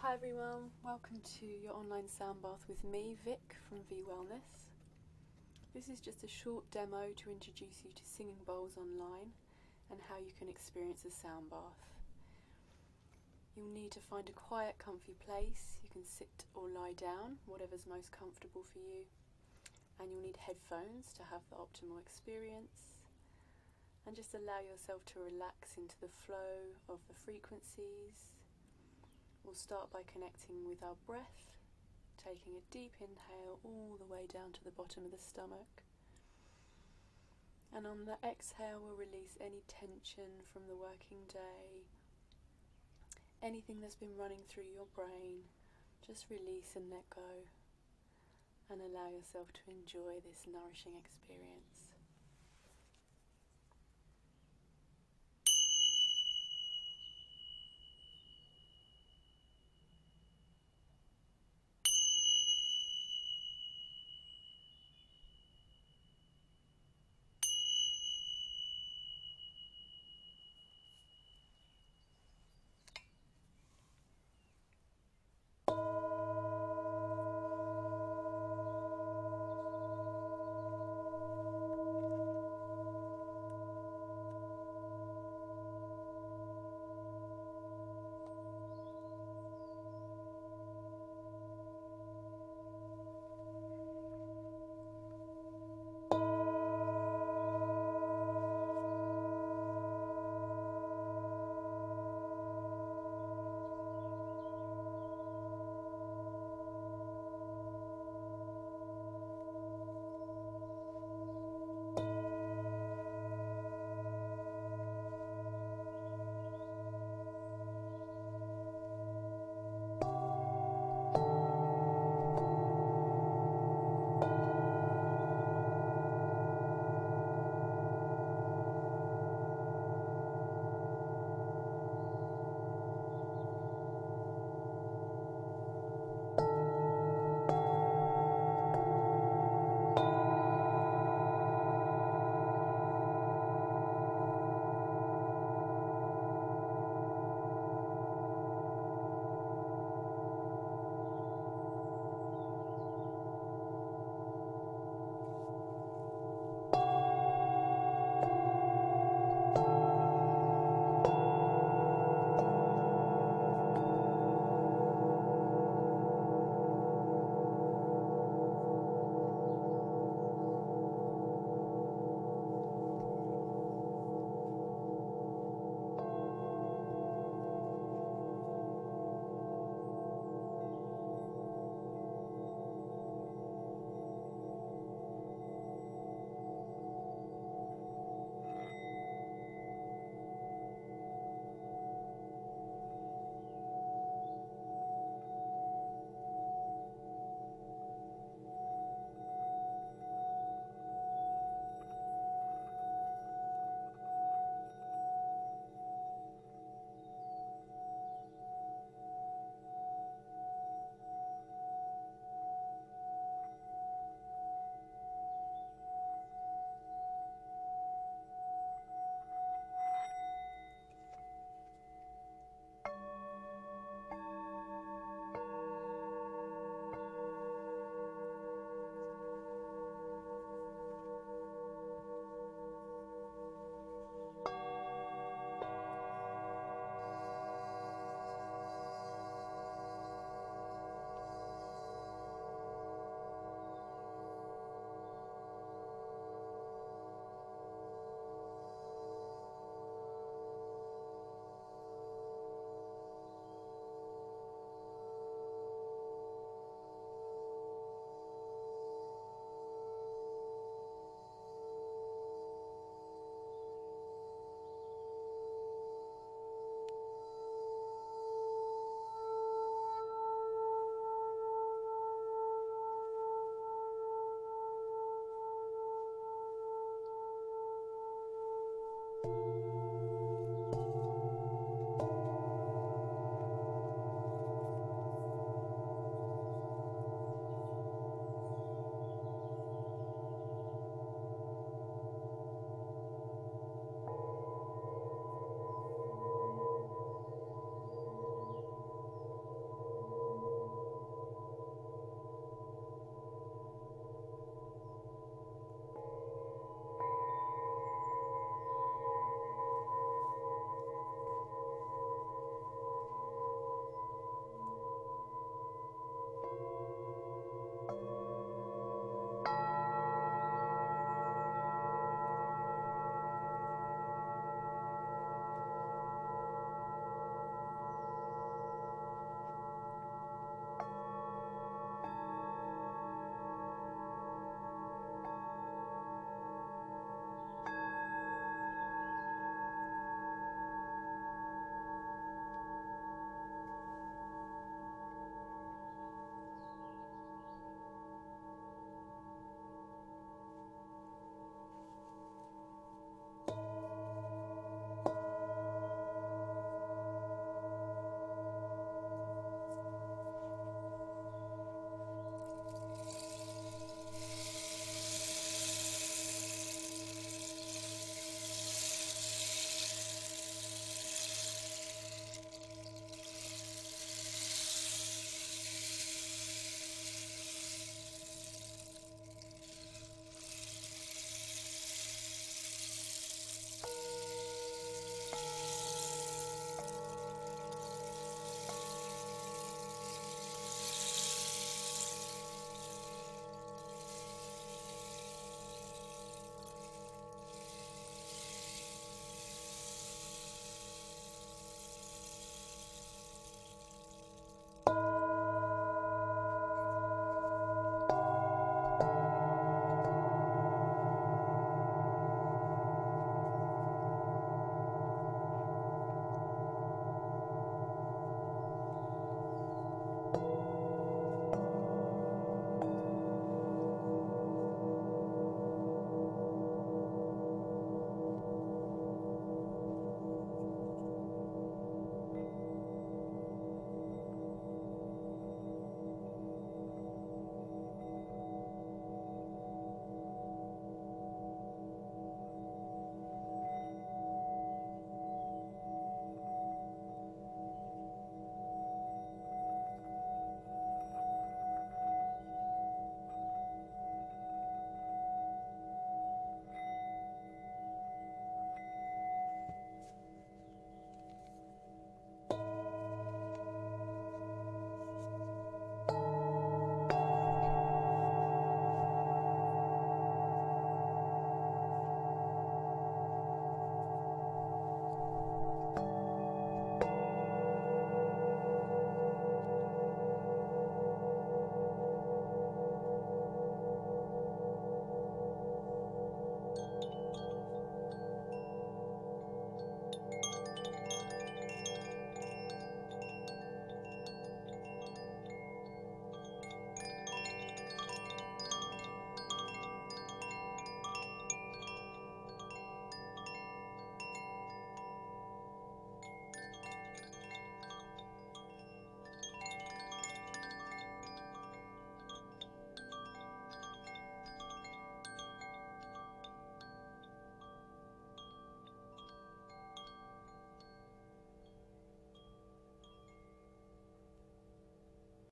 Hi everyone, welcome to your online sound bath with me, Vic from V Wellness. This is just a short demo to introduce you to Singing Bowls Online and how you can experience a sound bath. You'll need to find a quiet, comfy place. You can sit or lie down, whatever's most comfortable for you. And you'll need headphones to have the optimal experience. And just allow yourself to relax into the flow of the frequencies. We'll start by connecting with our breath, taking a deep inhale all the way down to the bottom of the stomach. And on the exhale, we'll release any tension from the working day, anything that's been running through your brain. Just release and let go, and allow yourself to enjoy this nourishing experience.